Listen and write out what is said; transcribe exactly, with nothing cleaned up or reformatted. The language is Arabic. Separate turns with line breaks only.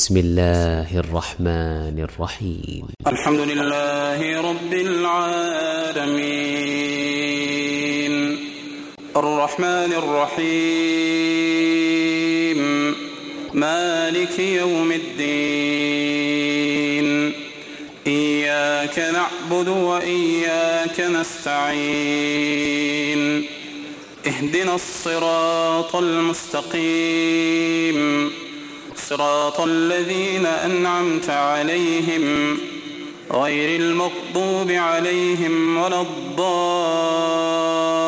بسم الله الرحمن الرحيم.
الحمد لله رب العالمين الرحمن الرحيم مالك يوم الدين إياك نعبد وإياك نستعين اهدنا الصراط المستقيم صراط الذين أنعمت عليهم غير المغضوب عليهم ولا الضالين